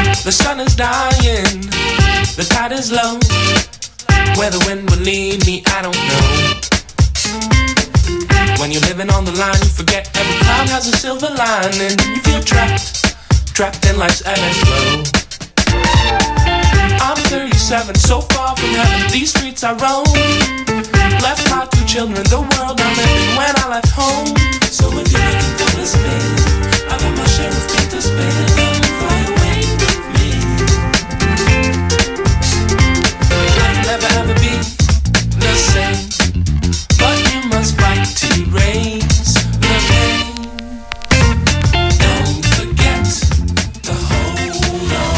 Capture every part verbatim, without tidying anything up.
The sun is dying, the tide is low. Where the wind will lead me, I don't know. When you're living on the line, you forget every cloud has a silver lining. You feel trapped, trapped in life's ebb and flow. I'm thirty-seven, so far from heaven, these streets I roam. Left my two children, the world I'm living when I left home. So if you're looking for the spin, I got my share of feet to spin. Come fly away with me. Life will never ever be the same, but you must fight to erase the pain. Don't forget to hold on.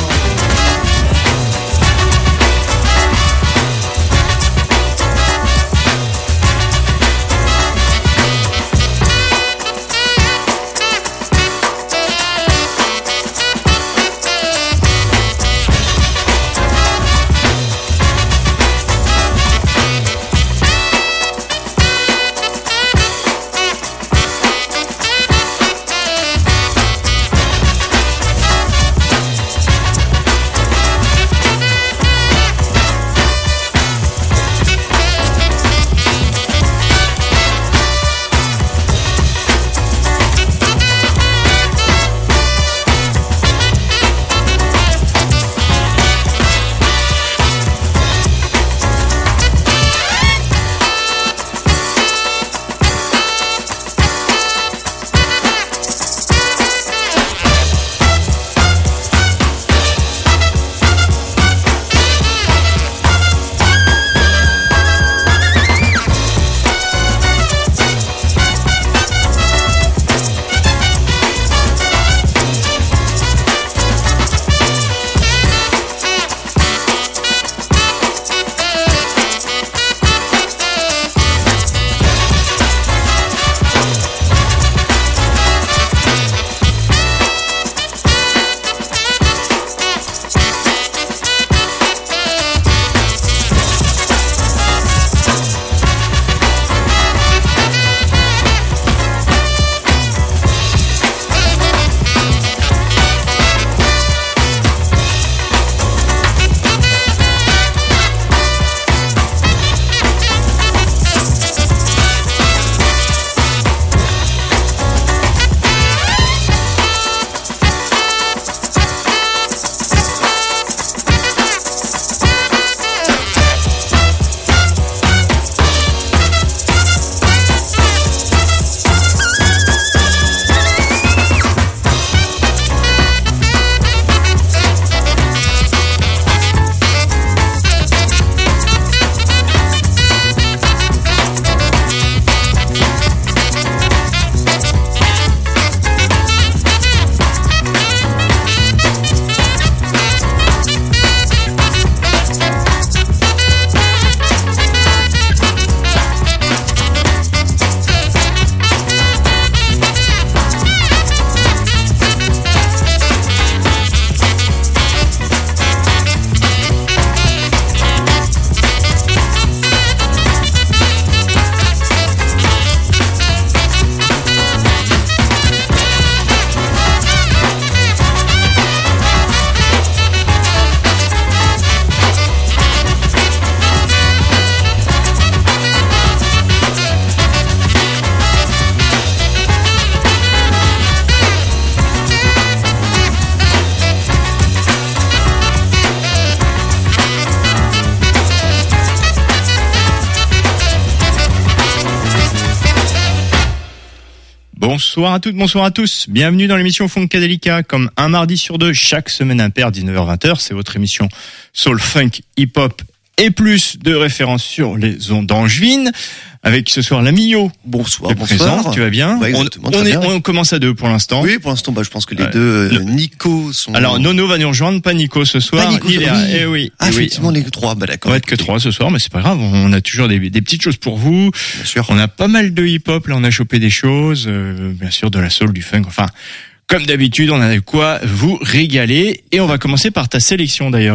Bonsoir à toutes, bonsoir à tous. Bienvenue dans l'émission Funkadelica, comme un mardi sur deux, chaque semaine impair, dix-neuf heures vingt. C'est votre émission Soul, Funk, Hip Hop et plus de références sur les ondes angevines. Avec ce soir la Mio. Bonsoir, bonsoir. Présente, tu vas bien? Ouais, on, on, est, on commence à deux pour l'instant. Oui, pour l'instant, bah, je pense que les ouais. deux, euh, Le... Nico sont... Alors, Nono va nous rejoindre, pas Nico ce soir. Pas Nico, il est oui. Eh oui. Ah, eh effectivement, oui. les trois, bah, d'accord. On va être que trois ce soir, mais c'est pas grave. On a toujours des, des petites choses pour vous. Bien sûr. On a pas mal de hip-hop, là, on a chopé des choses, euh, bien sûr, de la soul, du funk, enfin, comme d'habitude, on a de quoi vous régaler. Et on va commencer par ta sélection d'ailleurs, Yo.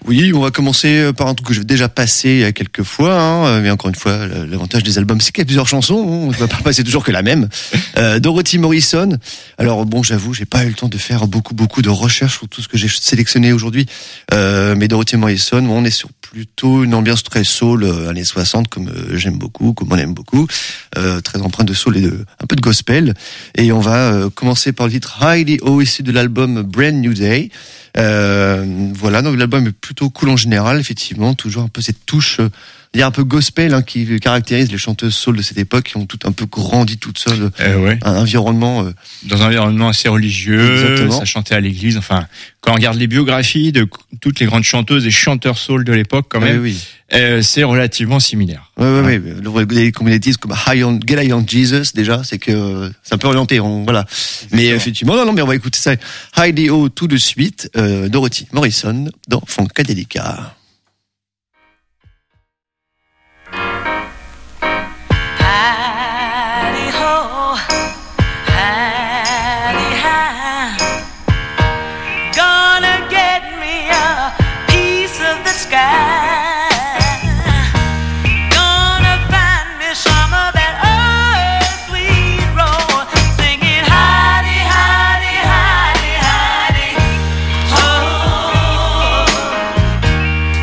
Oui, on va commencer par un truc que j'ai déjà passé il y a quelques fois, hein, mais encore une fois, l'avantage des albums, c'est qu'il y a plusieurs chansons, on ne va pas passer toujours que la même. Euh, Dorothy Morrison. Alors bon, j'avoue, j'ai pas eu le temps de faire beaucoup, beaucoup de recherches sur tout ce que j'ai sélectionné aujourd'hui, euh, mais Dorothy Morrison, bon, on est sur plutôt une ambiance très soul, euh, années soixante, comme euh, j'aime beaucoup, comme on aime beaucoup, euh, très empreinte de soul et de un peu de gospel. Et on va euh, commencer par le titre Heidi O, issu de l'album Brand New Day. Euh, voilà, donc l'album est plutôt cool en général, effectivement, toujours un peu cette touche, euh, il y a un peu gospel hein, qui caractérise les chanteuses soul de cette époque, qui ont toutes un peu grandi toutes seules, eh ouais. un environnement euh... dans un environnement assez religieux. Exactement. Ça chantait à l'église. Enfin, quand on regarde les biographies de toutes les grandes chanteuses et chanteurs soul de l'époque, quand même, oui, oui. Euh, c'est relativement similaire. Oui, oui, oui. Les communautés comme High on, Get High on Jesus, déjà, c'est que euh, c'est un peu orienté. On, voilà. Exactement. Mais effectivement, non, non, mais on va écouter ça. Heidi O tout de suite. Euh, Dorothy Morrison dans Funkadelica. Heidi,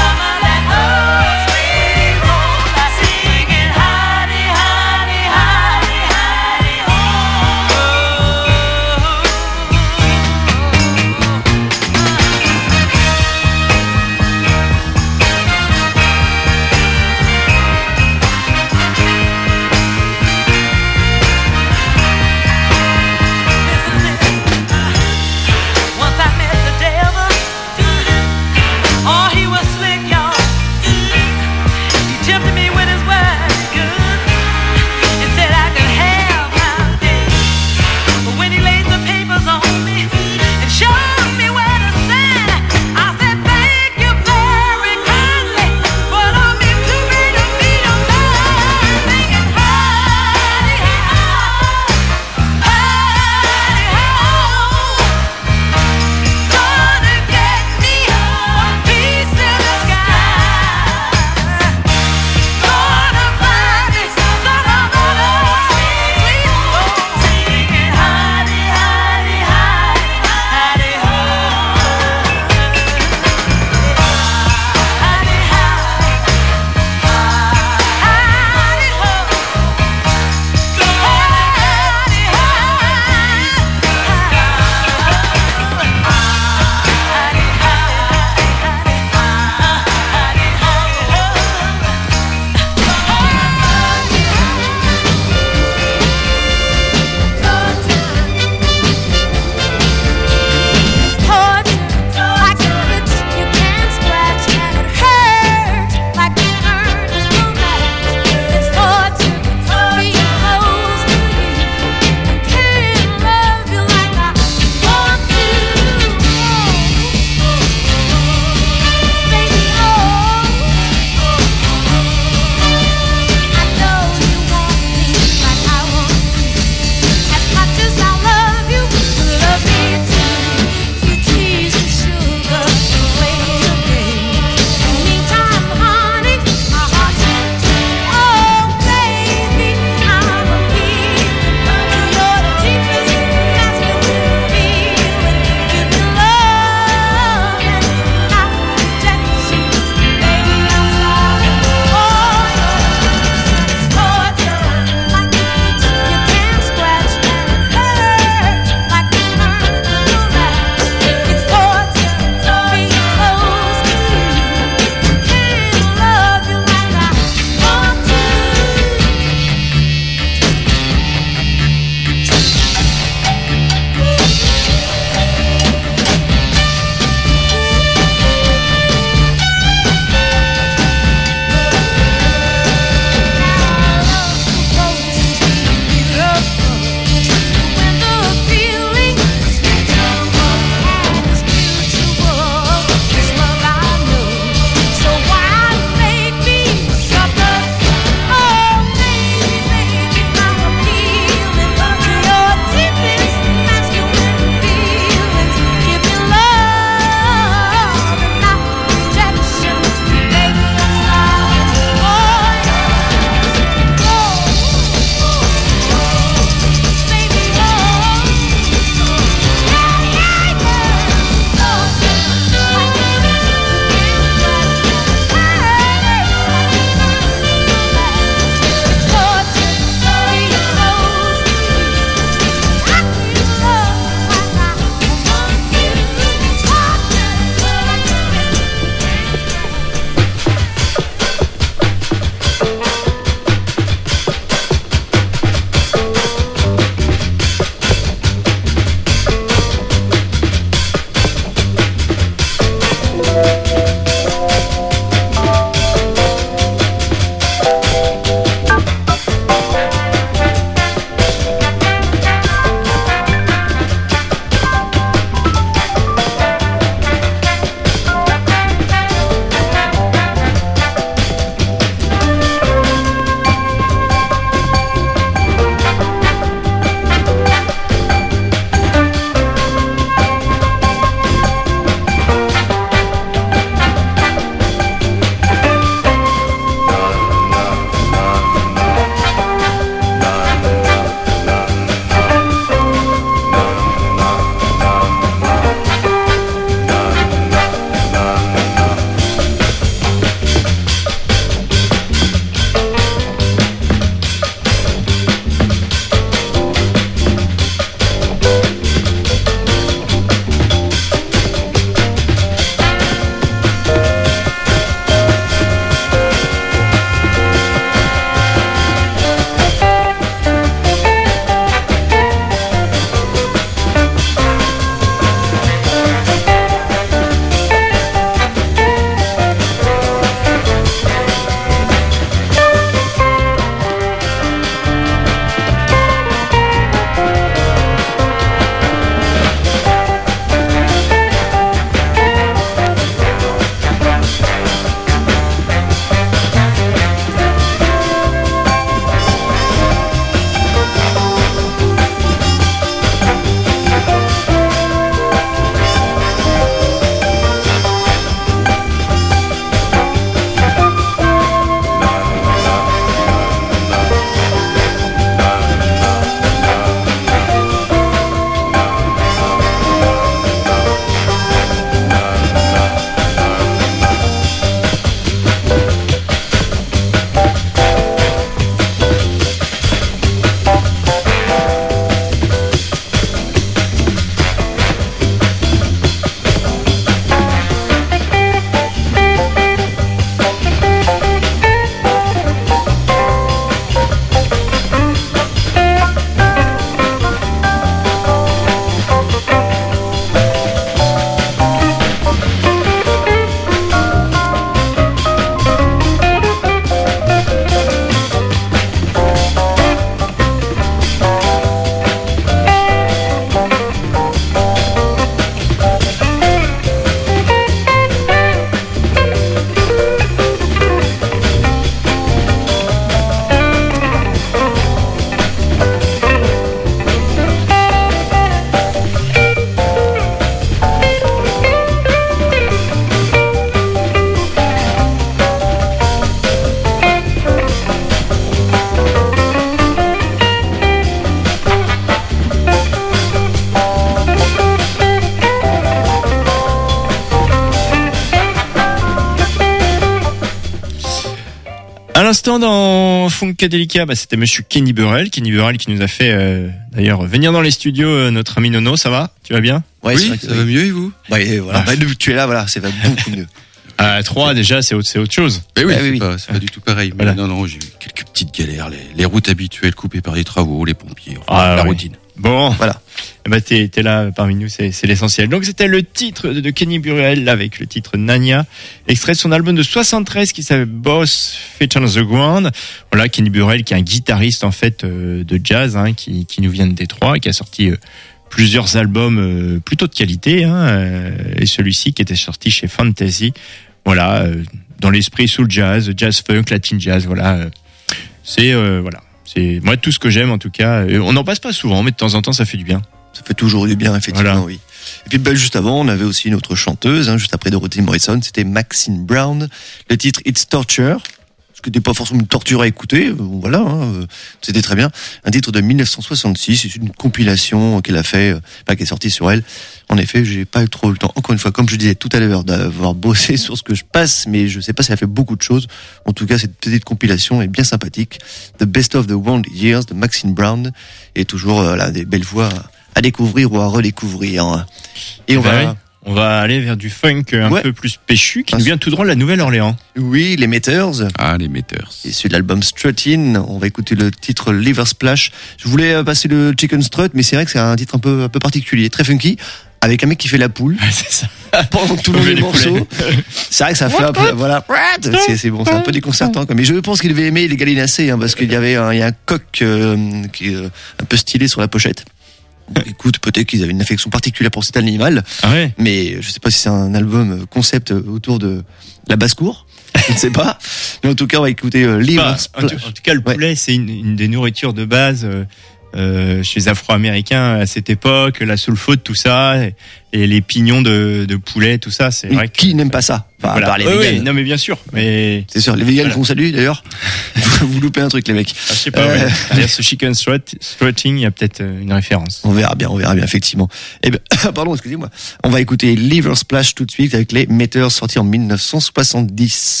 À l'instant dans Funkadelica, bah, c'était Monsieur Kenny Burrell, Kenny Burrell qui nous a fait euh, d'ailleurs venir dans les studios. Euh, notre ami Nono, ça va? Tu vas bien? Ouais, Oui, c'est ça va mieux et vous? Bah, et voilà. Bah, depuis que tu es là, voilà, ça va beaucoup mieux. À trois déjà, c'est autre, c'est autre chose. Eh oui, Ah, c'est oui, oui. pas, c'est pas du tout pareil. Mais Voilà. non, non, j'ai eu quelques petites galères, les, les routes habituelles coupées par les travaux, les pompiers, enfin, Ah, la oui. routine. Bon, Voilà. eh ben, t'es, t'es là parmi nous, c'est, c'est l'essentiel. Donc c'était le titre de, de Kenny Burrell avec le titre Nania, extrait de son album de soixante-treize qui s'appelle Boss Feet on the Ground. Voilà, Kenny Burrell qui est un guitariste en fait euh, de jazz, hein, qui, qui nous vient de Détroit et qui a sorti euh, plusieurs albums euh, plutôt de qualité, hein, euh, et celui-ci qui était sorti chez Fantasy. Voilà, euh, dans l'esprit soul jazz, jazz funk, latin jazz. Voilà, euh, c'est euh, voilà. C'est moi tout ce que j'aime en tout cas. On n'en passe pas souvent, mais de temps en temps ça fait du bien. Ça fait toujours du bien, effectivement, Voilà. oui. Et puis, bah, juste avant, on avait aussi une autre chanteuse, hein, juste après Dorothy Morrison, c'était Maxine Brown. Le titre It's Torture, ce qui n'était pas forcément une torture à écouter, euh, voilà, hein, euh, c'était très bien. Un titre de dix-neuf cent soixante-six, c'est une compilation qu'elle a fait, euh, enfin, qui est sortie sur elle. En effet, j'ai pas eu trop le temps, encore une fois, comme je disais tout à l'heure, d'avoir bossé sur ce que je passe, mais je sais pas si elle a fait beaucoup de choses. En tout cas, cette petite compilation est bien sympathique. The Best of the World Years de Maxine Brown, et toujours euh, là, des belles voix à découvrir ou à redécouvrir. Et on Ben va... oui, on va aller vers du funk un Ouais. peu plus péchu qui Ah, nous vient tout droit de la Nouvelle-Orléans. Oui, les Meters. Ah, les metteurs. Issu de l'album Struttin, on va écouter le titre Liver Splash. Je voulais euh, passer le Chicken Strut, mais c'est vrai que c'est un titre un peu, un peu particulier, très funky, avec un mec qui fait la poule c'est ça. pendant tout le long Fait des les morceaux. C'est vrai que ça fait un peu, voilà, c'est, c'est bon, c'est un peu déconcertant. Quoi. Mais je pense qu'il devait aimer les gallinacés, hein, parce qu'il y avait un, il y a un coq euh, qui est euh, un peu stylé sur la pochette. Bon, écoute, peut-être qu'ils avaient une affection particulière pour cet animal, Ah ouais. mais je sais pas si c'est un album concept autour de la basse-cour. Je ne sais pas. Mais en tout cas, on va écouter euh, Liver Bah, en, Splash. tout, en tout cas, le Ouais. poulet, c'est une, une des nourritures de base euh, euh, chez les Afro-Américains à cette époque. La soul food, tout ça, et, et les pignons de, de poulet, tout ça, c'est Mais vrai que qui n'aime pas ça? Enfin, à voilà. part les Oui, oui, véganes. non mais bien sûr, mais C'est sûr, les véganes Voilà. qu'on salue d'ailleurs. Vous loupez un truc, les mecs. ah, je sais pas. Euh. Ouais. Derrière ce chicken strut, strutting, il y a peut-être euh, une référence. On verra bien, on verra bien, effectivement. Eh ben, pardon, excusez-moi. On va écouter Liver Splash tout de suite avec les Meters sortis en dix-neuf cent soixante-dix.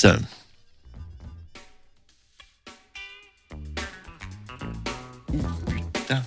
Putain.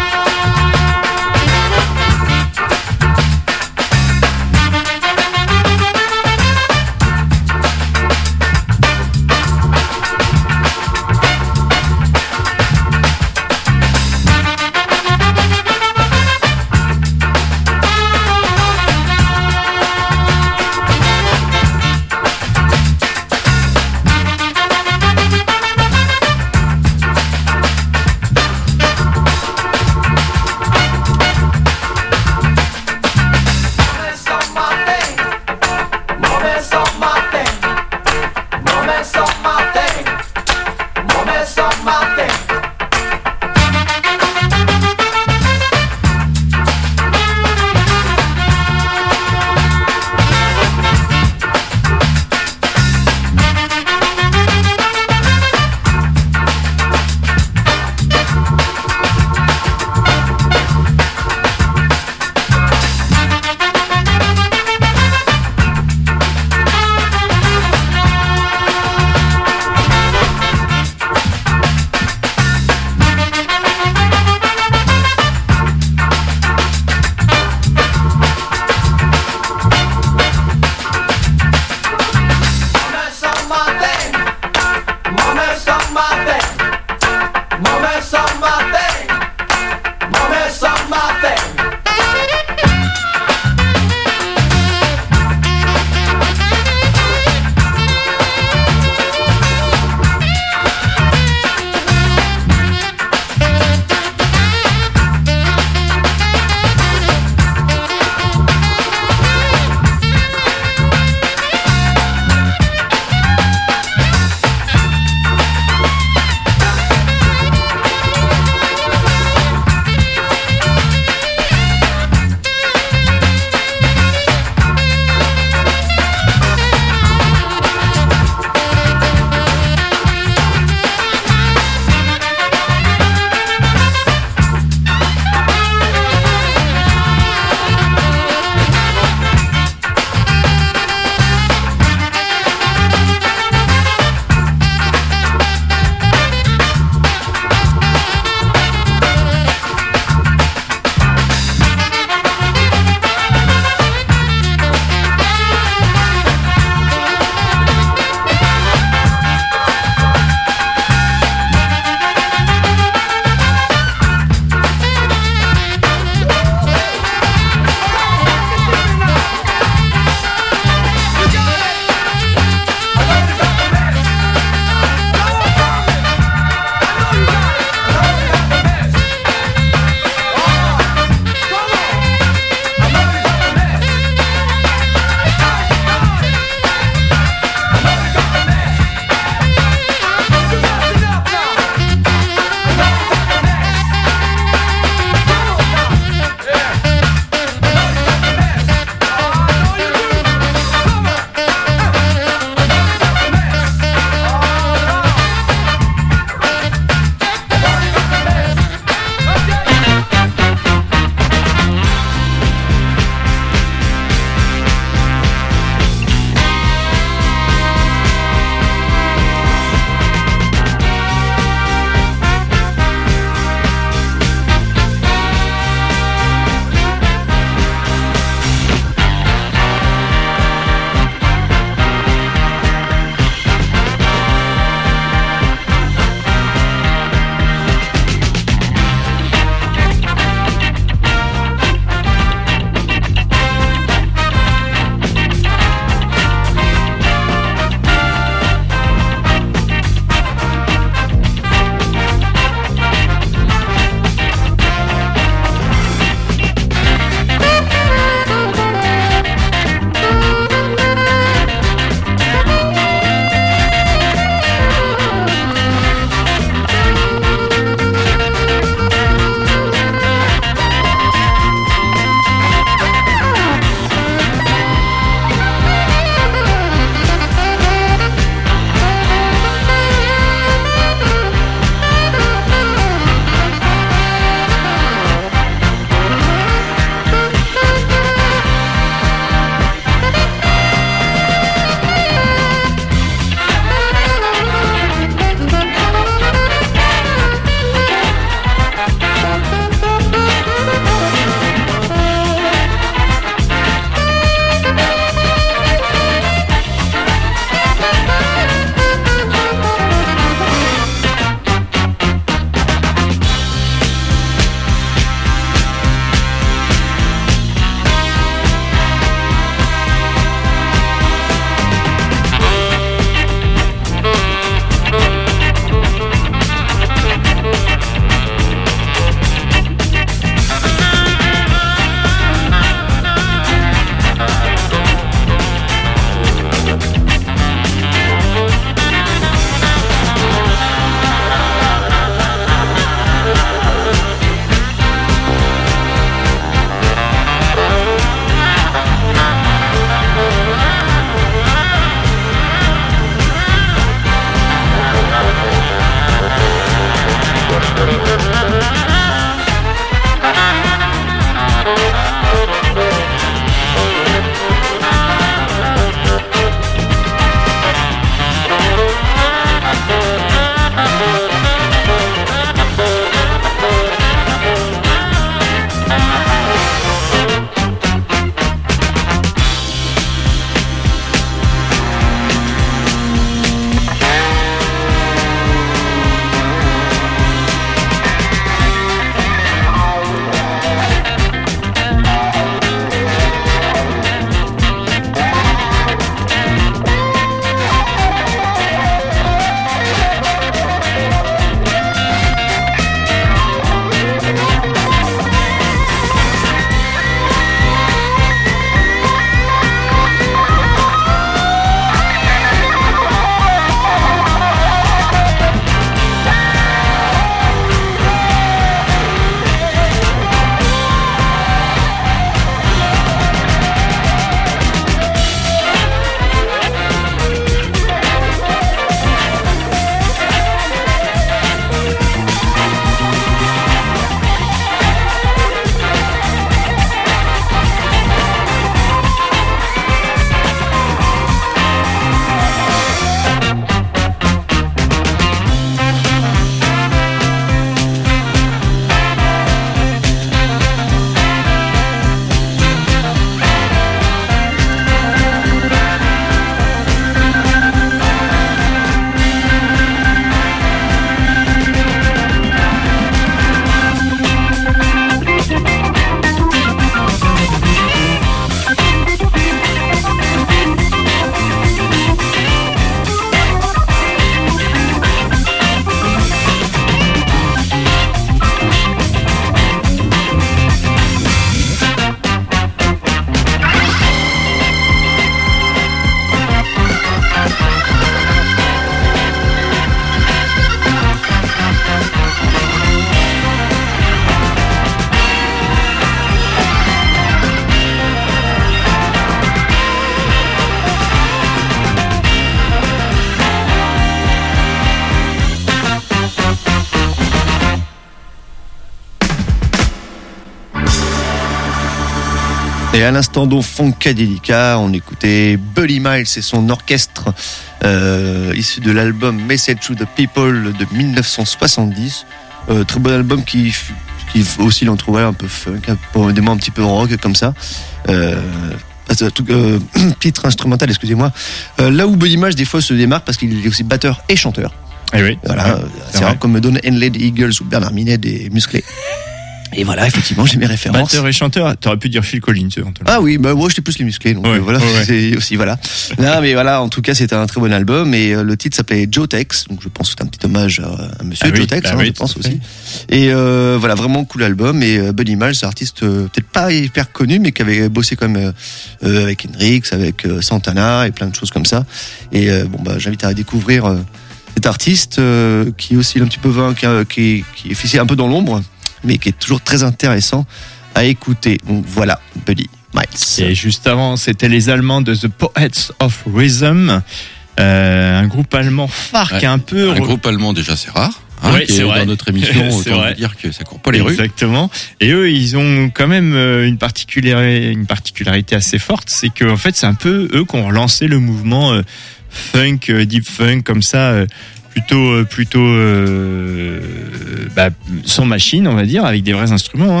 Et à l'instant dans Funkadelica, on écoutait Buddy Miles et son orchestre euh, issu de l'album Message to the People de dix-neuf cent soixante-dix. Euh, très bon album qui, qui aussi l'on trouvait un peu funk, des mots un petit peu rock comme ça. Euh, tout, euh, titre instrumental, excusez-moi. Euh, là où Buddy Miles des fois se démarque parce qu'il est aussi batteur et chanteur. Et oui. Voilà, ouais, c'est rare comme Don Henley des Eagles ou Bernard Minet des Musclés. Et voilà, effectivement, j'ai mes références. Batteur et chanteur, t'aurais pu dire Phil Collins, éventuellement. Ah oui, bah moi j'étais plus les musclés, donc ouais, euh, voilà, ouais. c'est aussi voilà. Non, mais voilà, en tout cas, c'était un très bon album et euh, le titre s'appelait Joe Tex, donc je pense que c'est un petit hommage à, à Monsieur ah Joe oui, Tex, bah hein, oui, je pense aussi. Et euh, voilà, vraiment cool album. Et euh, Buddy Miles, c'est un artiste euh, peut-être pas hyper connu, mais qui avait bossé quand même euh, avec Hendrix, avec euh, Santana et plein de choses comme ça. Et euh, bon bah, j'invite à découvrir euh, cet artiste euh, qui oscille un petit peu vain, qui, qui, qui est fixé un peu dans l'ombre, mais qui est toujours très intéressant à écouter. Donc voilà, Buddy Miles. Et juste avant, c'était les Allemands de The Poets of Rhythm, euh, un groupe allemand phare Ouais, qui est un peu... Un groupe allemand, déjà, c'est rare. Hein, Ouais, qui c'est est vrai. dans notre émission, C'est autant vrai. vous dire que ça court pas les rues. Exactement. Et eux, ils ont quand même euh, une particularité, une particularité assez forte, c'est que en fait, c'est un peu eux qui ont relancé le mouvement euh, funk, euh, deep funk, comme ça, euh, plutôt, plutôt euh, bah, sans machine, on va dire, avec des vrais instruments. Hein.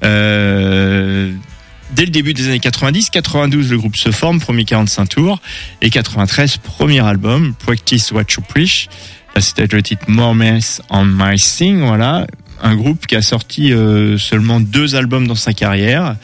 Euh, dès le début des années quatre-vingt-dix, quatre-vingt-douze, le groupe se forme, premier quarante-cinq tours, et quatre-vingt-treize, premier album, Practice What You Preach. Là, c'était le titre More Mess on My Thing, voilà. Un groupe qui a sorti euh, seulement deux albums dans sa carrière,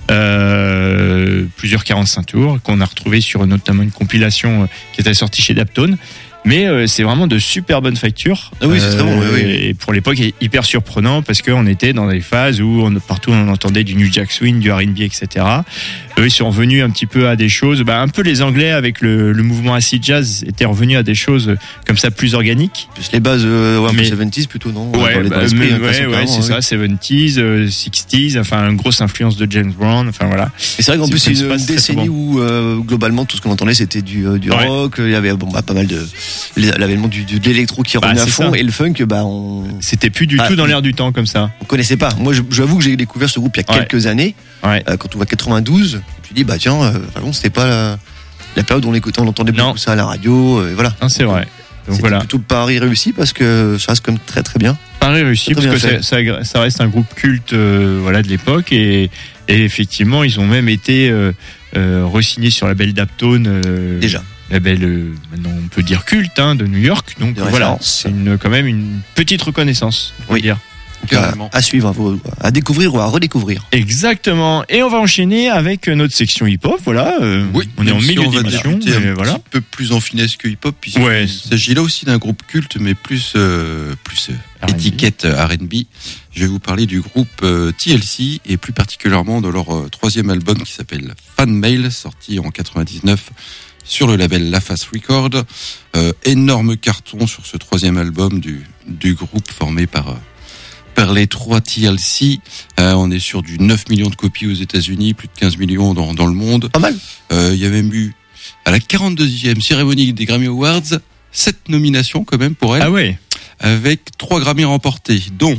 euh, plusieurs quarante-cinq tours, qu'on a retrouvé sur notamment une compilation euh, qui était sortie chez Daptone. Mais euh, c'est vraiment de super bonne facture. Ah oui, c'est très bon, oui, oui. Et pour l'époque, hyper surprenant parce qu'on était dans des phases où on, partout on entendait du New Jack Swing, du R and B, et cetera. Eux, ils sont revenus un petit peu à des choses, bah, un peu les Anglais avec le, le mouvement acid jazz étaient revenus à des choses comme ça plus organiques. Plus les bases, euh, ouais, un peu Mais- soixante-dix plutôt, non? Ouais, Dans les- dans bah, l'esprit, mais- de ouais, façon ouais, carrément, c'est oui. ça, soixante-dix, euh, soixante, enfin, une grosse influence de James Brown, enfin voilà. Et c'est vrai qu'en C'est- plus, c'est c'est une, pas une très décennie souvent. où, euh, globalement, tout ce qu'on entendait, c'était du, euh, du Ouais. rock, il y avait, bon, bah, pas mal de, l'avènement du, du, de l'électro qui Bah, revenait à c'est fond, ça. et le funk, bah, on, C'était plus du Ah, tout dans l'air du temps comme ça. on connaissait pas. Moi, je- j'avoue que j'ai découvert ce groupe il y a Ouais. quelques années, Ouais. euh, quand on voit quatre-vingt-douze, tu dis, bah, tiens, euh, vraiment, c'était pas la, la période où on écoutait, on entendait Non. beaucoup ça à la radio, euh, et voilà. Non, c'est vrai. Donc C'était voilà. plutôt pari réussi parce que ça reste comme très très bien. Paris réussi Très parce que bien ça, ça, ça reste un groupe culte euh, voilà de l'époque et, et effectivement ils ont même été euh, euh, re-signés sur la label Daptone euh, Déjà. label euh, maintenant on peut dire culte hein, de New York donc De euh, voilà référence. c'est une, quand même une petite reconnaissance on peut Oui. dire. Carrément. À, à suivre, à, vous- à découvrir ou à redécouvrir. Exactement et on va enchaîner avec notre section hip-hop voilà euh, Oui, on est en même si milieu on va d'émission débuter mais un voilà petit peu plus en finesse que hip-hop, puisqu'il Ouais. s'agit là aussi d'un groupe culte, mais plus, euh, plus euh, R and B. étiquette R and B. Je vais vous parler du groupe euh, T L C, et plus particulièrement de leur euh, troisième album qui s'appelle Fan Mail, sorti en quatre-vingt-dix-neuf sur le label La Face Record. Euh, énorme carton sur ce troisième album du, du groupe formé par... euh, par les trois T L C. Euh, on est sur du neuf millions de copies aux États-Unis, plus de quinze millions dans, dans le monde. Pas mal. Euh, il y a même eu, à la quarante-deuxième cérémonie des Grammy Awards, sept nominations quand même pour elle, ah ouais avec trois Grammy remportés, dont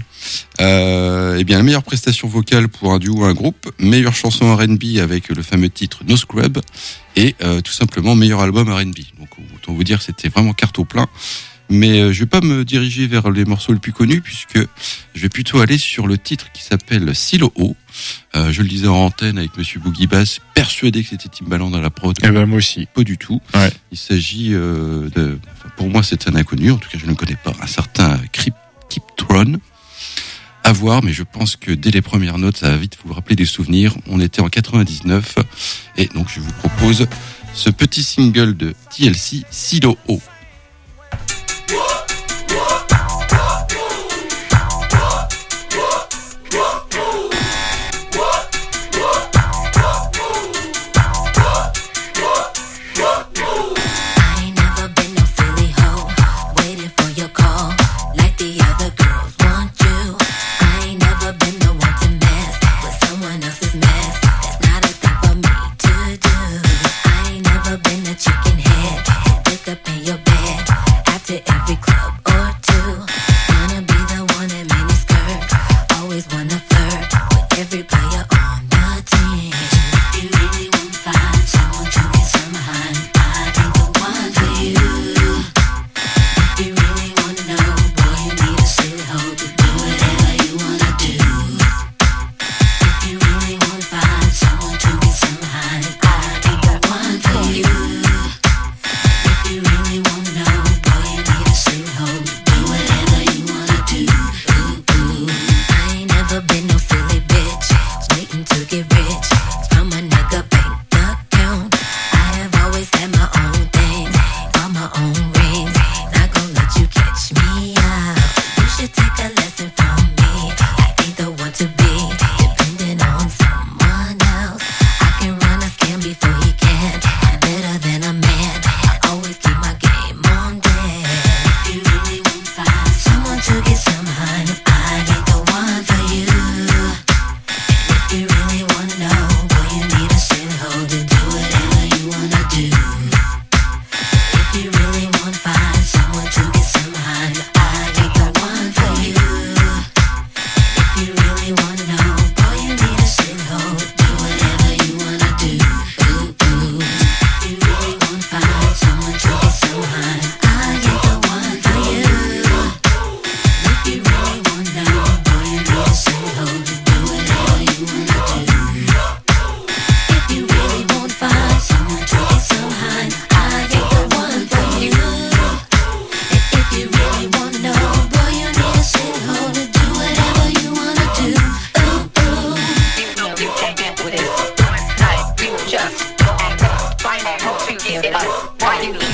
euh, eh bien, la meilleure prestation vocale pour un duo ou un groupe, meilleure chanson R and B avec le fameux titre No Scrub, et euh, tout simplement meilleur album R and B. Donc autant vous dire que c'était vraiment carte au plein. Mais euh, je vais pas me diriger vers les morceaux les plus connus, puisque je vais plutôt aller sur le titre qui s'appelle Silo O. Euh, je le disais en antenne avec Monsieur Boogie Bass, persuadé que c'était Timbaland dans la prod. eh ben moi aussi Pas du tout. Ouais. Il s'agit euh, de, enfin, pour moi c'est un inconnu, en tout cas je ne le connais pas, un certain Kip Kiptron. À voir, mais je pense que dès les premières notes, ça va vite vous rappeler des souvenirs. On était en quatre-vingt-dix-neuf, et donc je vous propose ce petit single de T L C, Silo O. I ain't never been no silly hoe, waiting for your call, like the other girls want you. I ain't never been the one to mess with someone else's mess. That's not a thing for me to do. I ain't never been a chicken head to pick up in your bed after every club or two. Wanna be the one in mini skirt, always wanna flirt with every player on the team.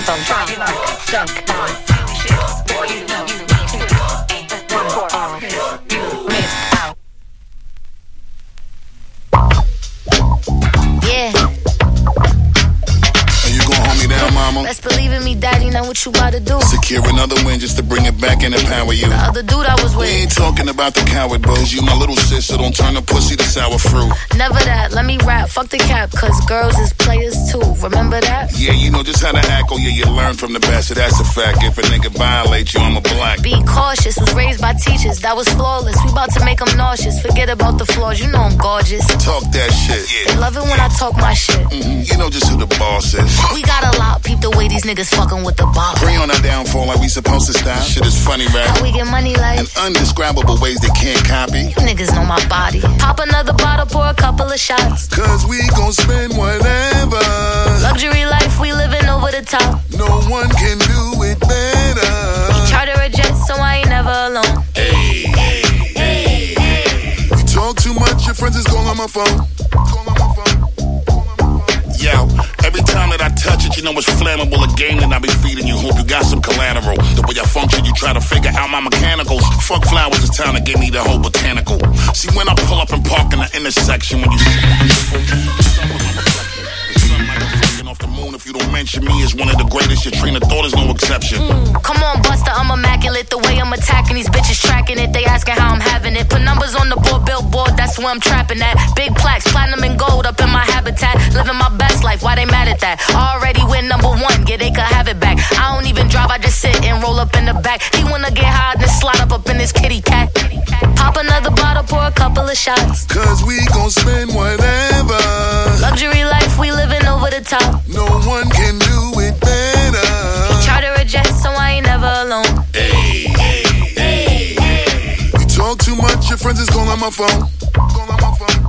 some drunk, drunk, shit. Boy, you know you need to ain't one for all. You miss out. Yeah. Are you gonna hold me down, mama? Best believe in me, daddy, know what you about to do. Secure another win just to bring it back and empower you. The other dude I was We with. ain't talking about the coward bros. You my little sister, don't turn the pussy to sour fruit. Never that, let me rap, fuck the cap, cause girls is players too. Remember that? Yeah, you know just how to act. Oh yeah, you learn from the best, so that's a fact. If a nigga violate you, I'm a black. Be cautious, was raised by teachers, that was flawless. We about to make them nauseous, forget about the flaws, you know I'm gorgeous. Talk that shit. They love it when I talk my shit. Mm-hmm. You know just who the boss is. We got a lot, peep the way these niggas fucking with the ball. Pray on our downfall like we supposed to style. Shit is funny, right? How we get money like? In undescribable ways they can't copy. You niggas know my body. Pop another bottle, pour a couple of shots. Cause we gon' spend whatever. Luxury life, we living over the top. No one can do it better. Charter a jet, so I ain't never alone. Hey, hey, hey, hey. You talk too much, your friends is calling on my phone. Call on my phone. Yo, every time that I touch it, you know it's flammable. A game that I be feeding you. Hope you got some collateral. The way I function, you try to figure out my mechanicals. Fuck flowers, it's time to give me the whole botanical. See, when I pull up and park in the intersection, when you see off the moon, if you don't mention me as one of the greatest, your train of thought is no exception. Mm, come on, Buster, I'm immaculate. The way I'm attacking these bitches, tracking it. They asking how I'm having it. Put numbers on the board, billboard, that's where I'm trapping at. Big plaques, platinum and gold up in my habitat. Living my best life, why they mad at that? Already win number one, yeah, they could have it back. I don't even drive, I just sit and roll up in the back. He wanna get high and then slide up up in his kitty cat. Pop another bottle, pour a couple of shots. Cause we gon' spend whatever. Luxury life, we living over the top. No one can do it better. Charter a jet, so I ain't never alone. Hey, hey, hey, hey. You talk too much, your friends is calling on my phone. Call on my phone.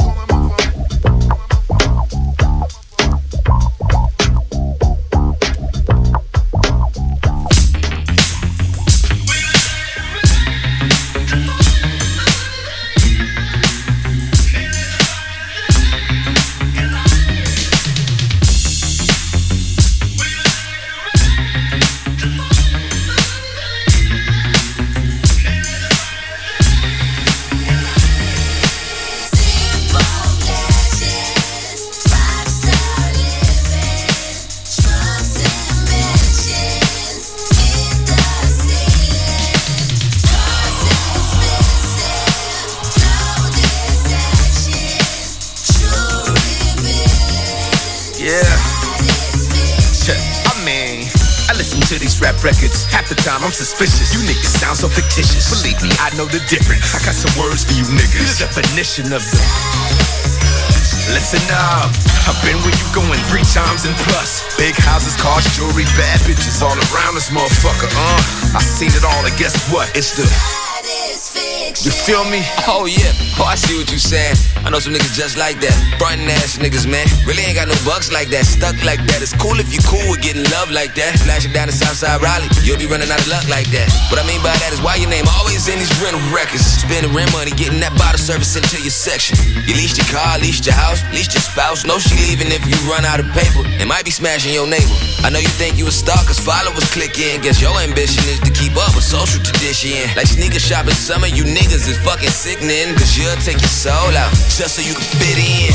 Records. Half the time I'm suspicious. You niggas sound so fictitious. Believe me, I know the difference. I got some words for you niggas. The definition of the. Listen up. I've been where you going three times and plus. Big houses, cars, jewelry, bad bitches all around this motherfucker. Uh, I seen it all, and guess what? It's the. You feel me? Oh yeah, oh I see what you saying. I know some niggas just like that. Frontin' ass niggas, man. Really ain't got no bucks like that. Stuck like that. It's cool if you cool with getting love like that. Flashing down the Southside Raleigh, you'll be running out of luck like that. What I mean by that is why your name always in these rental records. Spending rent money, getting that bottle service into your section. You leased your car, leased your house, leased your spouse. No, she leaving if you run out of paper. It might be smashing your neighbor. I know you think you a star cause followers click in. Guess your ambition is to keep up with social tradition. Like sneaker shopping summer, you niggas is fucking sickening. Cause you'll take your soul out just so you can fit in.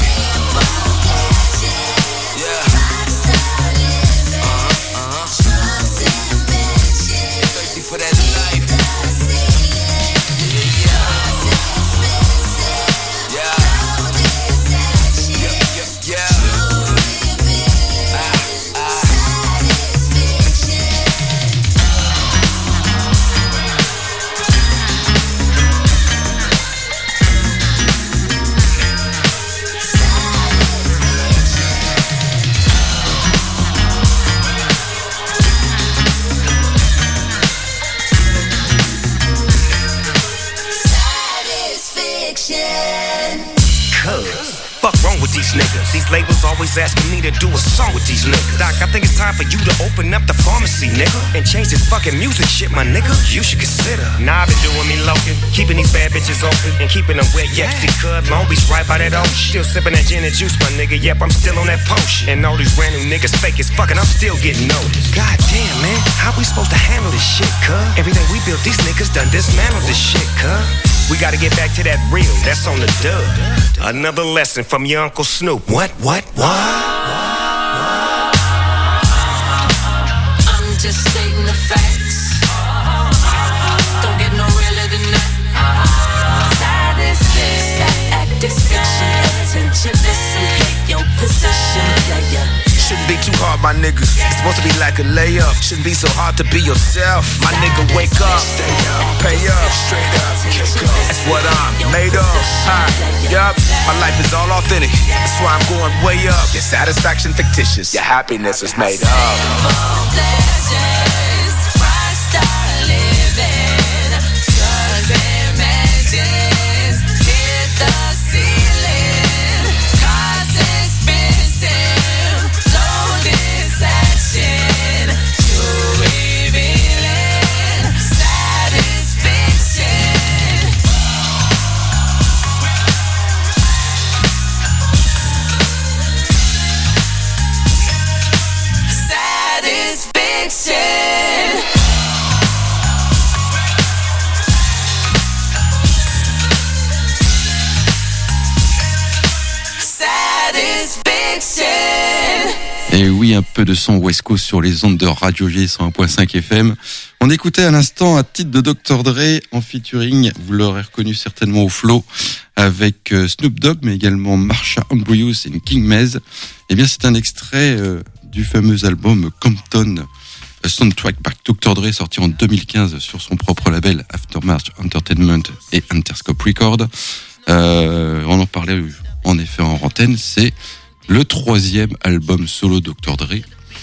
Yeah. Uh-huh, uh-huh. Thirsty for that life. Yeah, yeah. Yeah. Yeah, yeah, yeah. Ah, ah. Cause fuck wrong with these niggas? These labels always asking me to do a song with these niggas. Doc, I think it's time for you to open up the pharmacy, nigga, and change this fucking music shit, my nigga. You should consider. Nah, I've been doing me loking, keeping these bad bitches open, and keeping them wet. Yep, see, cuz, Long Beach right by that ocean. Still sipping that gin and juice, my nigga. Yep, I'm still on that potion. And all these brand new niggas fake as fucking, I'm still getting noticed. God damn, man, how we supposed to handle this shit, cuz? Everything we built, these niggas done dismantled this shit, cuz. We gotta get back to that real, that's on the dub. Another lesson from your Uncle Snoop. What, what, what? I'm just stating the facts. Don't get no realer than that. Sad is this, active fiction. Attention, listen, take your position. Yeah, yeah. Shouldn't be too hard, my nigga. It's supposed to be like a layup. Shouldn't be so hard to be yourself. My nigga, wake up, pay up, straight up, kick up. That's what I'm made of. Hi, yup. My life is all authentic. That's why I'm going way up. Your satisfaction fictitious. Your happiness is made up. Et oui, un peu de son West Coast sur les ondes de Radio G cent un point cinq F M. On écoutait à l'instant un titre de docteur Dre en featuring, vous l'aurez reconnu certainement au flow, avec Snoop Dogg, mais également Marsha Ambrosius et King Mez. Eh bien, c'est un extrait euh, du fameux album Compton, A Soundtrack by docteur Dre, sorti en deux mille quinze sur son propre label Aftermath Entertainment et Interscope Records. Euh, on en parlait en effet en antenne, c'est le troisième album solo docteur Dre.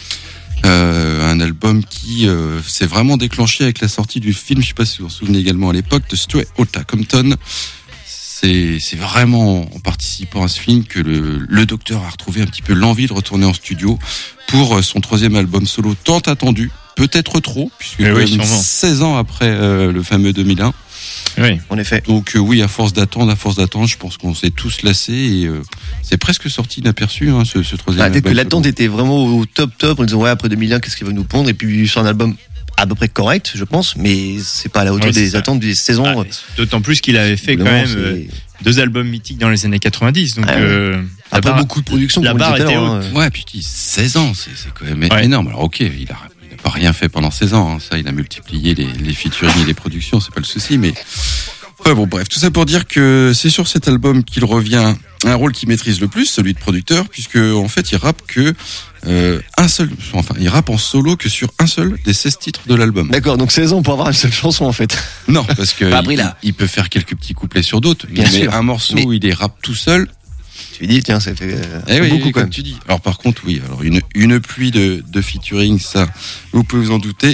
Euh, un album qui euh, s'est vraiment déclenché avec la sortie du film, je sais pas si vous vous souvenez également à l'époque, de Straight Outta Compton. C'est, c'est vraiment en participant à ce film que le, le docteur a retrouvé un petit peu l'envie de retourner en studio pour son troisième album solo tant attendu, peut-être trop, puisque oui, quand oui, même seize ans après euh, le fameux deux mille un. Oui, en effet. Donc euh, oui, à force d'attendre, à force d'attendre, je pense qu'on s'est tous lassés et euh, c'est presque sorti inaperçu, hein, ce, ce troisième Ah, album. dès que l'attente était vraiment au top top, en disant ouais, après deux mille un, qu'est-ce qu'il va nous pondre? Et puis sur un album à peu près correct, je pense, mais c'est pas à la hauteur Ouais, c'est des ça. attentes des saisons. Ah, d'autant plus qu'il avait fait quand même euh, deux albums mythiques dans les années quatre-vingt-dix. Donc, Ah ouais. euh, Après la barre, beaucoup de production, la comme on barre disait tout à était l'heure, haute. hein. Ouais, puis tu dis seize ans, c'est, c'est quand même Ouais. énorme. Alors ok, il a, il a pas rien fait pendant seize ans, hein. Ça, il a multiplié les, les featuring et les productions, c'est pas le souci, mais... Ouais, bon, bref, tout ça pour dire que c'est sur cet album qu'il revient à un rôle qu'il maîtrise le plus, celui de producteur, puisque en fait il rappe que euh, un seul, enfin il rappe en solo que sur un seul des seize titres de l'album. D'accord, donc seize ans pour avoir une seule chanson en fait. Non, parce que Pas appris, il, là. il peut faire quelques petits couplets sur d'autres, Bien mais sûr. un morceau Mais- où il les rappe tout seul. Tu dis tiens, ça fait euh, Eh oui, beaucoup oui, quand comme même. tu dis. Alors par contre, oui, alors une une pluie de de featuring, ça, vous pouvez vous en douter,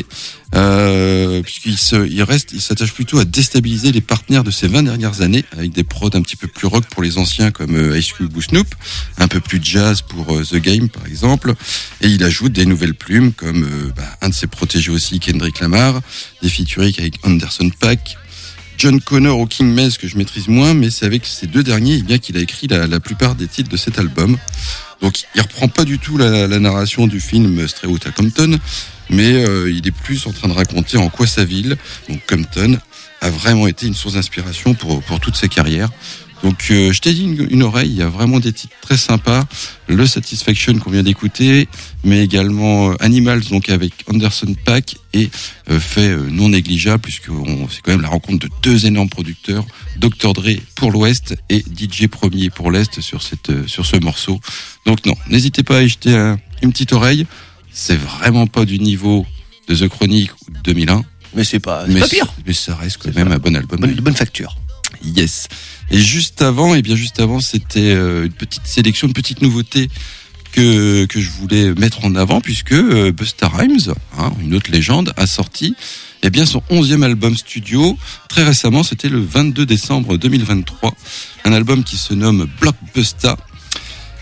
euh, puisqu'il se, il reste, il s'attache plutôt à déstabiliser les partenaires de ces vingt dernières années avec des prods un petit peu plus rock pour les anciens comme euh, Ice Cube ou Snoop, un peu plus jazz pour euh, The Game par exemple, et il ajoute des nouvelles plumes comme euh, bah, un de ses protégés aussi, Kendrick Lamar, des featuring avec Anderson .Paak, John Connor ou King Mez que je maîtrise moins, mais c'est avec ces deux derniers eh bien qu'il a écrit la, la plupart des titres de cet album. Donc il reprend pas du tout la, la narration du film Straight Outta Compton, mais euh, il est plus en train de raconter en quoi sa ville, donc Compton, a vraiment été une source d'inspiration pour pour toute sa carrière. Donc euh, je t'ai dit une, une oreille, il y a vraiment des titres très sympas, le Satisfaction qu'on vient d'écouter, mais également euh, Animals donc avec Anderson .Paak et euh, fait euh, non négligeable puisque on, c'est quand même la rencontre de deux énormes producteurs, docteur Dre pour l'Ouest et D J Premier pour l'Est sur cette euh, sur ce morceau. Donc non, n'hésitez pas à y jeter un, une petite oreille. C'est vraiment pas du niveau de The Chronic ou de deux mille un, Mais c'est pas, c'est mais pas pire. mais ça reste quand C'est même ça. un bon album. Bonne, de bonne facture. Yes. Et juste avant, et bien juste avant, c'était euh, une petite sélection, une petite nouveauté que que je voulais mettre en avant, puisque euh, Busta Rhymes, hein, une autre légende, a sorti eh bien son onzième album studio très récemment. C'était le vingt-deux décembre deux mille vingt-trois, un album qui se nomme Block Busta.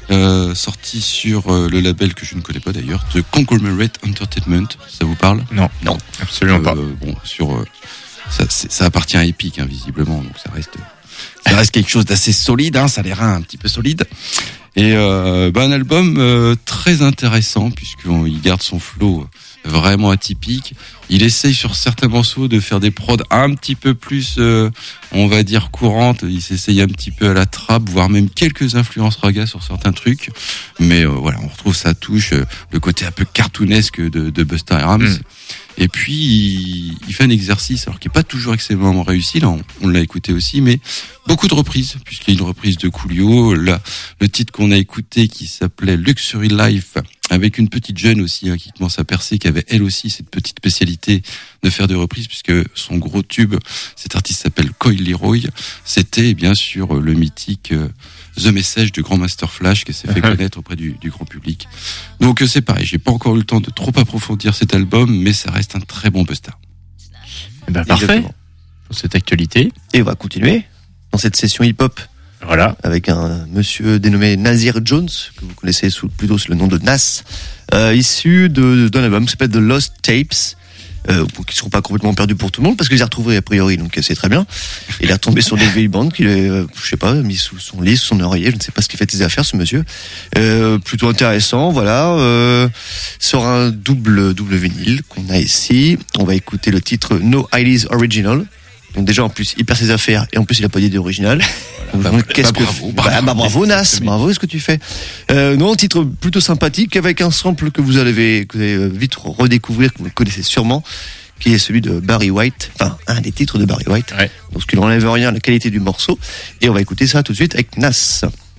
euh, sorti sur euh, le label que je ne connais pas d'ailleurs, The Conglomerate Entertainment. Ça vous parle? Non, non, absolument euh, pas. Bon, sur euh, ça, c'est, ça appartient à Epic, hein, visiblement, donc ça reste, ça reste quelque chose d'assez solide. Hein, ça a l'air un petit peu solide. Et euh, bah, un album euh, très intéressant puisqu'il garde son flow vraiment atypique. Il essaye sur certains morceaux de faire des prods un petit peu plus, euh, on va dire, courantes. Il s'essaye un petit peu à la trappe, voire même quelques influences raga sur certains trucs. Mais euh, voilà, on retrouve sa touche, euh, le côté un peu cartoonesque de, de Busta Rhymes. Mm. Et puis, il, il fait un exercice, alors qui est pas toujours extrêmement réussi. Là, on, on l'a écouté aussi, mais beaucoup de reprises, puisqu'il y a une reprise de Coolio. Là, le titre qu'on a écouté, qui s'appelait Luxury Life, avec une petite jeune aussi, hein, qui commence à percer, qui avait elle aussi cette petite spécialité de faire des reprises, puisque son gros tube, cet artiste s'appelle Coy Leroy, c'était bien sûr le mythique euh, The Message de Grandmaster Flash, qui s'est fait connaître auprès du, du grand public. Donc euh, c'est pareil, j'ai pas encore eu le temps de trop approfondir cet album, mais ça reste un très bon Busta. Eh ben, parfait pour cette actualité. Et on va continuer dans cette session hip-hop. Voilà. Avec un monsieur dénommé Nasir Jones, que vous connaissez sous, plutôt sous le nom de Nas, euh, issu de, d'un album qui s'appelle The Lost Tapes, euh, qui ne seront pas complètement perdus pour tout le monde, parce que je les ai retrouvés a priori, donc c'est très bien. Il est retombé sur des vieilles bandes qu'il a, euh, je sais pas, mis sous son lit, sous son oreiller, je ne sais pas ce qu'il fait de ses affaires, ce monsieur. Euh, plutôt intéressant, voilà, euh, sur un double, double vinyle qu'on a ici. On va écouter le titre No Ideas Original. Donc déjà en plus il perd ses affaires et en plus il a pas d'idée originale. Voilà, Donc, bah, qu'est-ce bah, que bravo, bah, bravo, bah, bravo Nas, bravo ce que tu fais. Euh, non, titre plutôt sympathique avec un sample que vous allez, que vous allez vite redécouvrir, que vous connaissez sûrement, qui est celui de Barry White, enfin un des titres de Barry White. Ouais. Donc ce qui n'enlève rien à la qualité du morceau. Et on va écouter ça tout de suite avec Nas.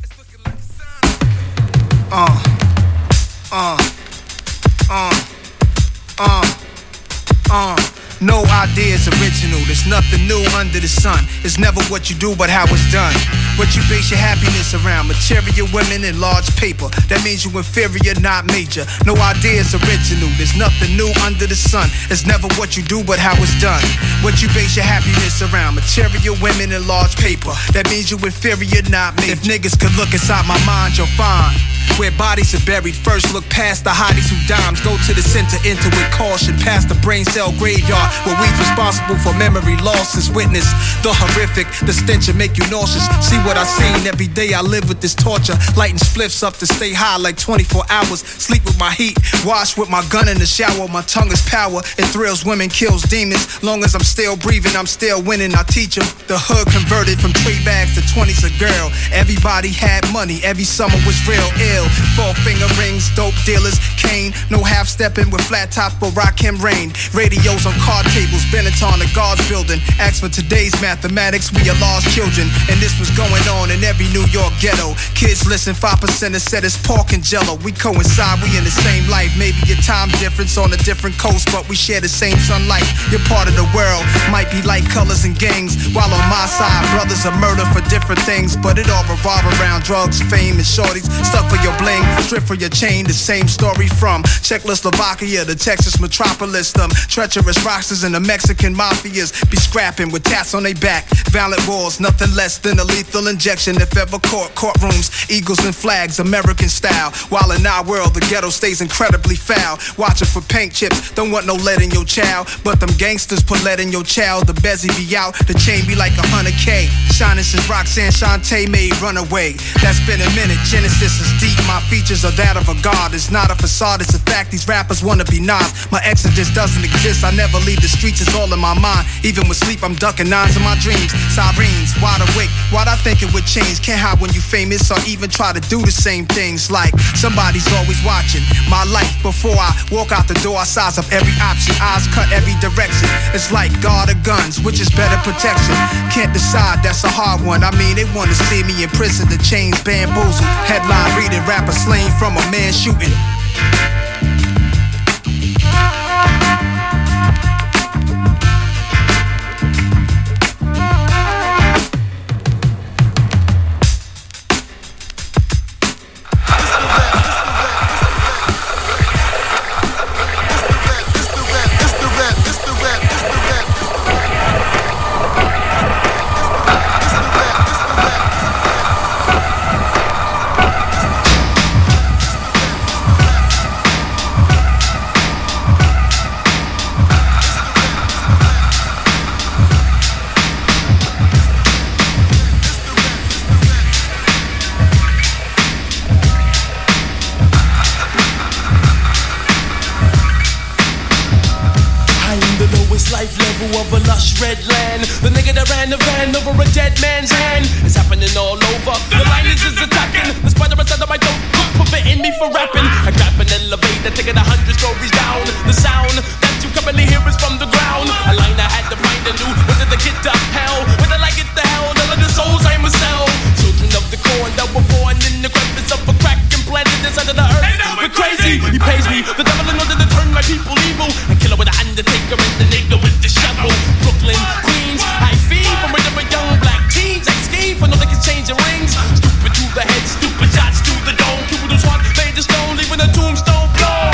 Uh, uh, uh, uh, uh. No idea is original, there's nothing new under the sun. It's never what you do but how it's done. What you base your happiness around, material women and large paper. That means you inferior, not major. No idea is original, there's nothing new under the sun. It's never what you do but how it's done. What you base your happiness around, material women and large paper. That means you inferior, not major. If niggas could look inside my mind, you'll find where bodies are buried. First look past the hotties who dimes. Go to the center, enter with caution. Past the brain cell graveyard, where we's responsible for memory losses. Witness the horrific, the stench will make you nauseous. See what I seen every day, I live with this torture. Lighting spliffs up to stay high like twenty-four hours. Sleep with my heat, wash with my gun in the shower. My tongue is power, it thrills women, kills demons. Long as I'm still breathing, I'm still winning, I teach them. The hood converted from trade bags to twenties a girl. Everybody had money, every summer was real ill. Four finger rings, dope dealers, cane. No half stepping with flat tops but rock him rain. Radios on card tables, Benetton, the guards building. Ask for today's mathematics, we are lost children. And this was going on in every New York ghetto. Kids listen, five percent said it's pork and jello. We coincide, we in the same life. Maybe your time difference on a different coast, but we share the same sunlight. Your part of the world might be like colors and gangs, while on my side, brothers are murdered for different things. But it all revolve around drugs, fame, and shorties. Stuck for your bling, stripped for your chain. The same story from Czechoslovakia to Texas metropolis. Them treacherous rocksters and the Mexican mafias be scrapping with tats on their back. Violent wars, nothing less than a lethal injection. If ever caught, courtrooms, eagles and flags, American style. While in our world, the ghetto stays incredibly foul. Watching for paint chips, don't want no lead in your child. But them gangsters put lead in your child. The bezzy be out, the chain be like a hundred K. Shining since Roxanne Shante made Runaway. That's been a minute, Genesis is deep. My features are that of a god. It's not a facade, it's a fact. These rappers wanna be Nas. My exodus doesn't exist. I never leave the streets, it's all in my mind. Even with sleep, I'm ducking nines in my dreams. Sirens, wide awake. Why'd I think it would change? Can't hide when you famous or even try to do the same things. Like somebody's always watching my life. Before I walk out the door, I size up every option. Eyes cut every direction. It's like guard or guns, which is better protection? Can't decide, that's a hard one. I mean, they wanna see me in prison, the chains bamboozled. Headline reading, rapper slain from a man shooting. red land. The nigga that ran the van over a dead man's hand. It's happening all over. The lioness is attacking. The spider inside of my throat, preventing me from rapping. I grab an elevator, taking a hundred stories down. The sound that you commonly hear is from the ground. A line I had to find a new. Whether to get to hell, whether I get to hell, the living souls I must sell. Children of the corn that were born in the crevice of a crack and planted inside of the earth. We're crazy. He pays me. The devil in order to turn my people evil. And kill her with the undertaker and the nigga with the shovel. Brooklyn, Queens, I feed from rid of a young black teens. I scheme for no they can change the rings. Stupid to the head, stupid shots to the dome. People who swat made the stone, leaving a tombstone blow.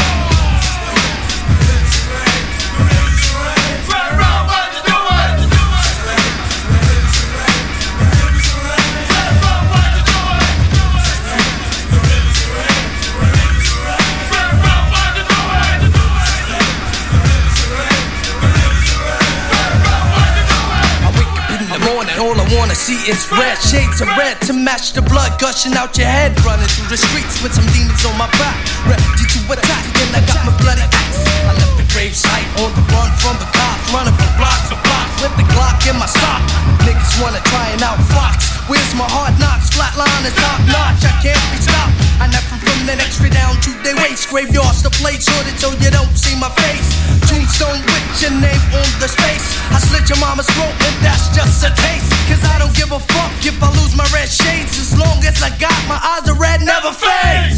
All I wanna see is red, shades of red to match the blood gushing out your head. Running through the streets with some demons on my back, ready to attack. Then I got my bloody axe. I left the grave site on the run from the cops, running from block to block with the Glock in my sock. Niggas wanna try and out fox. Where's my hard knocks? Flatline is top notch. I can't be stopped. I never from the next way down to their waist. Graveyards, the place hooded so you don't see my face. Tombstone with your name on the space. I slit your mama's throat and that's just a taste. Cause I don't give a fuck if I lose my red shades. As long as I got my eyes are red, never fade.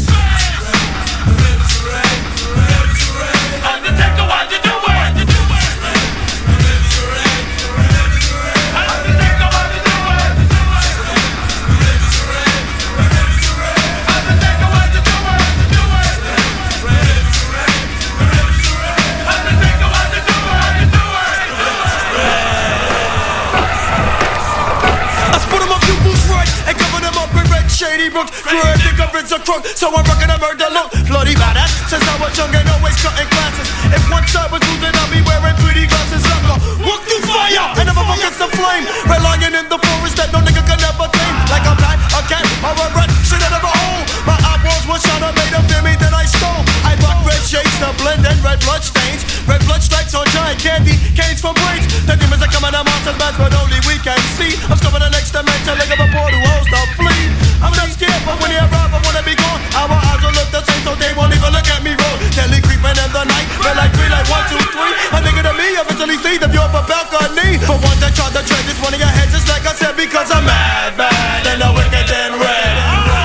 Undertaker, why'd you do it? Shady Brooks, Fred, think of it's a crook, so I'm rockin' a murder look. Bloody badass, since I was young and always cutting classes. If one side was losing, I'll be wearing pretty glasses. Sucker, walk through fire, and never focus the flame. Red lion in the forest that no nigga can never tame. Like a bat, a cat, or a rat, shit out of a hole. My eyeballs were shot, I made them fear me, then I stole. I rock red shades to blend in red blood stains. Red blood stripes on giant candy, canes for brains. The demons are coming out monsters, bats, but only we can see. I'm scoping the next dimension, like a portal holes to flee. I'm not scared, but when they arrive, I wanna be gone. Our eyes will look the same, so they won't even look at me wrong. Deadly creeping in the night, red like three, like one, two, three. A nigga to me, eventually see the view of a balcony. For one that tried to tread this one of your heads, just like I said, because I'm mad, bad, and the wicked and red.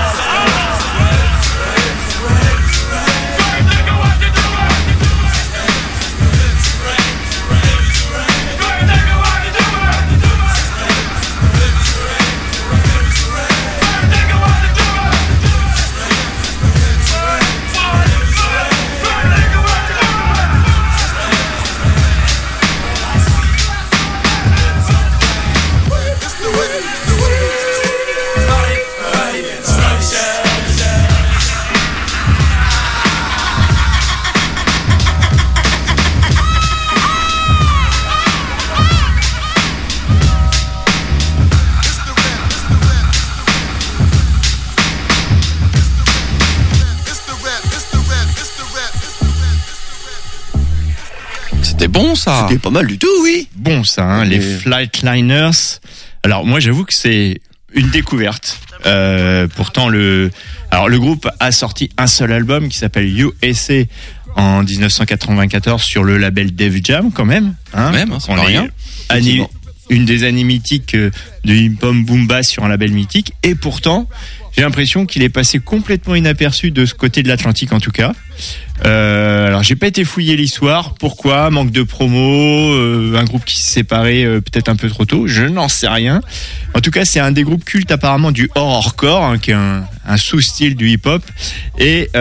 C'était bon ça. C'était pas mal du tout, oui. Bon ça, hein, les Et... Flightliners. Alors moi j'avoue que c'est une découverte. Euh, pourtant le, alors le groupe a sorti un seul album qui s'appelle U S A en dix-neuf cent quatre-vingt-quatorze sur le label Def Jam quand même. Hein, même, hein, c'est on pas est rien. Année, une des années mythiques de hip hop boom bass sur un label mythique. Et pourtant j'ai l'impression qu'il est passé complètement inaperçu de ce côté de l'Atlantique en tout cas. Euh, alors j'ai pas été fouiller l'histoire, pourquoi, manque de promo, euh, un groupe qui s'est séparé euh, peut-être un peu trop tôt, je n'en sais rien. En tout cas c'est un des groupes cultes apparemment du horrorcore, hein, qui est un, un sous-style du hip-hop. Et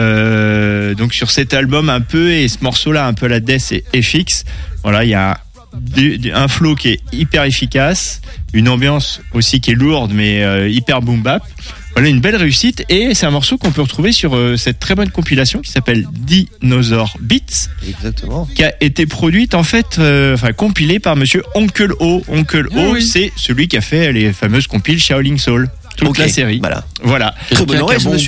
euh, donc sur cet album un peu, et ce morceau-là un peu la Death et F X, voilà, il y a un flow qui est hyper efficace, une ambiance aussi qui est lourde mais euh, hyper boom bap. Voilà, une belle réussite, et c'est un morceau qu'on peut retrouver sur euh, cette très bonne compilation qui s'appelle Dinosaur Beats. Exactement. Qui a été produite en fait, euh, enfin compilée par monsieur Oncle O. Oncle Ah, O, oui. c'est celui qui a fait les fameuses compiles Shaolin Soul. Toute Ok, la série. Voilà. Voilà. Très bonne Quelqu'un qui a oreille, ce bon monsieur. goût.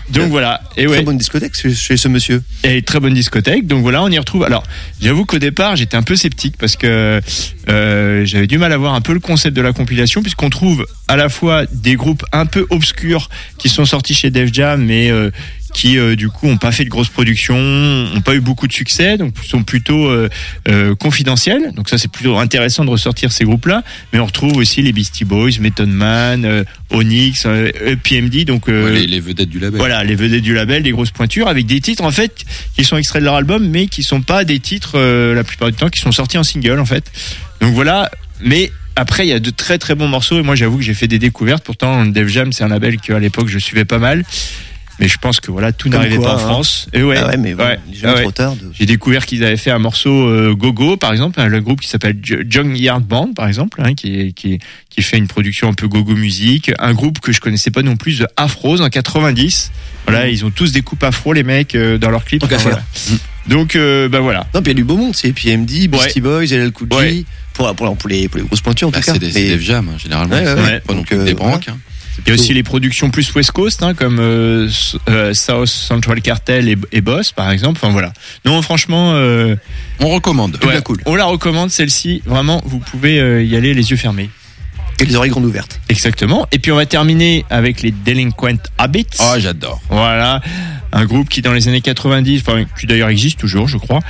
Donc voilà. Et Très ouais. bonne discothèque chez, chez ce monsieur. Et très bonne discothèque. Donc voilà, on y retrouve. Alors, j'avoue qu'au départ, j'étais un peu sceptique parce que euh, j'avais du mal à voir un peu le concept de la compilation, puisqu'on trouve à la fois des groupes un peu obscurs qui sont sortis chez Def Jam, mais euh, qui euh, du coup ont pas fait de grosses productions, ont pas eu beaucoup de succès, donc sont plutôt euh, euh, confidentiels. Donc ça, c'est plutôt intéressant de ressortir ces groupes-là. Mais on retrouve aussi les Beastie Boys, Method Man, euh, Onyx, euh, P M D. Donc euh, Ouais, les, les vedettes du label. voilà, les vedettes du label, des grosses pointures, avec des titres en fait qui sont extraits de leur album, mais qui sont pas des titres euh, la plupart du temps qui sont sortis en single en fait. Donc voilà, mais après il y a de très très bons morceaux et moi j'avoue que j'ai fait des découvertes. Pourtant Def Jam c'est un label qu'à l'époque je suivais pas mal. Mais je pense que voilà, tout Comme n'arrivait quoi, pas en hein. France. Et ouais, Ah ouais, mais bon, ouais, jamais ah ouais. trop tard. de- J'ai découvert qu'ils avaient fait un morceau euh, Go-Go, par exemple, un le groupe qui s'appelle J- Junkyard Band, par exemple, hein, qui, est- qui, est- qui fait une production un peu Go-Go musique. Un groupe que je connaissais pas non plus, The Afros, en quatre-vingt-dix. Voilà, ils ont tous des coupes afro, les mecs, euh, dans leurs clips. Tant qu'à Enfin, faire. voilà. Donc, euh, bah voilà. Non, puis il y a du beau monde, c'est P M D, Beastie Boys, L L Cool J, Ouais. pour, pour, pour, les, pour les grosses pointures en Bah, tout cas. c'est des, c'est Mais- des Jam, hein, généralement. Ouais, ouais, c'est ouais. pas non Donc, plus euh, des branques. hein. Il y a aussi les productions plus West Coast, hein, comme euh, S- euh, South Central Cartel et, et Boss, par exemple. Enfin voilà. Non, franchement, euh, On recommande. ouais, cool. on la recommande celle-ci. Vraiment, vous pouvez euh, y aller les yeux fermés. Et les oreilles grandes ouvertes. Exactement. Et puis on va terminer avec les Delinquent Habits. Oh, j'adore. Voilà, un groupe qui dans les années quatre-vingt-dix, enfin qui d'ailleurs existe toujours, je crois.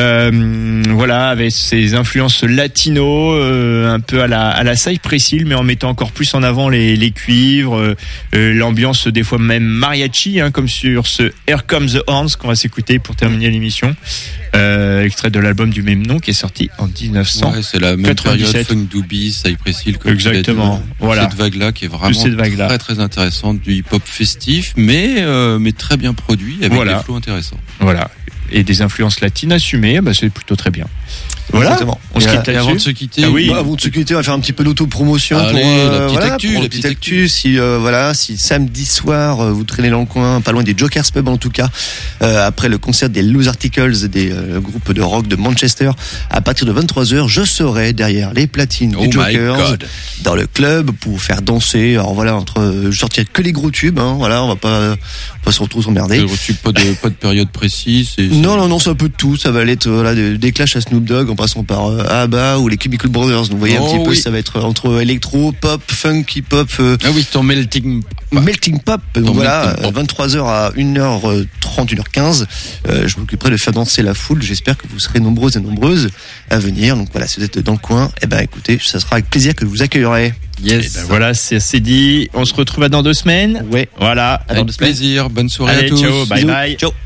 Euh, voilà, avec ses influences latino, euh, un peu à la à la Cypress Hill, mais en mettant encore plus en avant les les cuivres, euh, euh, l'ambiance des fois même mariachi, hein, comme sur ce Here Comes the Horns qu'on va s'écouter pour terminer l'émission. Euh, extrait de l'album du même nom qui est sorti en dix-neuf cent. Ouais, c'est la même période quatre-vingt-dix-sept. Funk Doobie, Cypress Hill, comme tu l'as dit. Exactement. Voilà. Cette vague-là qui est vraiment Cette vague-là. très très intéressante, du hip-hop festif, mais euh, mais très bien produit avec Voilà. des flows intéressants. Voilà. Et des influences latines assumées, bah c'est plutôt très bien. Voilà. Exactement. On se Et, quitte Et avant de là-dessus. se quitter, Ah oui. Bah, avant de se quitter, on va faire un petit peu d'autopromotion Allez, pour euh, la petite voilà, actu, pour la la petite petite actu. Si euh, voilà, si samedi soir euh, vous traînez dans le coin, pas loin des Jokers Pub en tout cas, euh, après le concert des Loose Articles, des euh, groupes de rock de Manchester, à partir de vingt-trois heures, je serai derrière les platines Oh des my Jokers God. dans le club pour vous faire danser. Alors voilà, entre euh, je sortirai que les gros tubes, hein, voilà, on va pas, on va pas se retrouver s'emmerder. Euh, tu- pas de pas de période précise. c'est- c'est- Non, non, non, c'est un peu de tout. Ça va aller être voilà, des, des clashs à Snoop Dogg en passant par euh, ABBA ou les Cubicle Brothers. Donc, vous voyez un Oh petit peu, oui. ça va être entre électro, pop, funk, hip-hop, euh, Ah oui, ton melting. melting pop. Donc Ton voilà, melting pop. vingt-trois heures à une heure trente, une heure quinze. Euh, je m'occuperai de faire danser la foule. J'espère que vous serez nombreuses et nombreuses à venir. Donc voilà, si vous êtes dans le coin, eh ben écoutez, ça sera avec plaisir que je vous accueillerai. Et Yes. ben voilà, c'est c'est dit. On se retrouve à dans deux semaines. Ouais. Voilà. À dans deux Avec semaines. plaisir. Bonne soirée Allez, à tous. ciao, bye Bisous. bye. Ciao.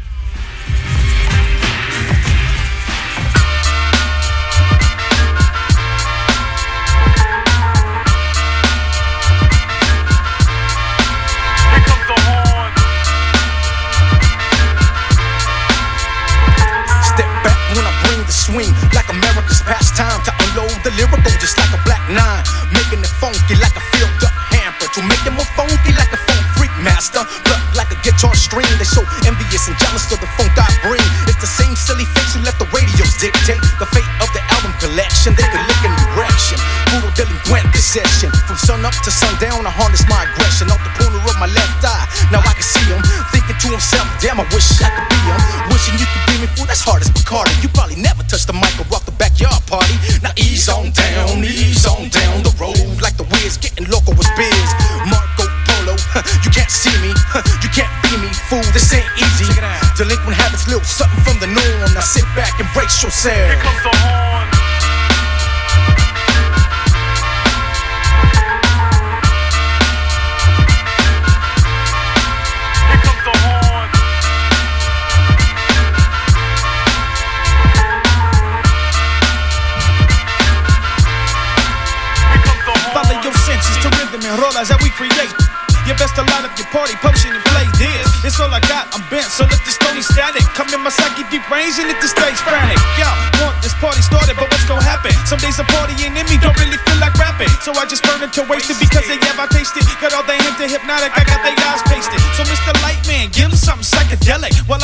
Here comes the horn. Step back when I bring the swing, like America's pastime to unload the lyrical, just like a black nine, making it funky like a filled up hamper, to make it more funky like a funk freak master, but like a guitar string. They so envious and jealous of the funk I bring. It's the same silly fakes who let the radios dictate the fate of the album collection. They could lick an erection, brutal delinquent possession. From sun up to sundown, I harness my aggression out the corner of my left eye. Now I can see him thinking to himself, damn, I wish I could be him. Wishing you could be me, fool, that's hard as Bacardi. You probably never touched the mic or rock the backyard party. Now ease on down, ease on down the road, like the Wiz getting local was biz. Marco Polo, you can't see me, you can't be me, fool, this ain't easy. Delinquent habits, little something from the norm. Now sit back and brace yourself. Here comes the horn. Here comes the horn. Here comes the horn. Follow your senses to rhythm and rollers that we create. You best to line up your party potion and play this. It's all I got, I'm bent, so let this stony static come in my psyche deep range and hit the stage frantic. Yo, want this party started, but what's gonna happen? Some days a party ain't in me, don't really feel like rapping. So I just burn it to waste it because they have I tasted. Got all they into hypnotic, I got their eyes pasted. So Mister Lightman, give them something psychedelic while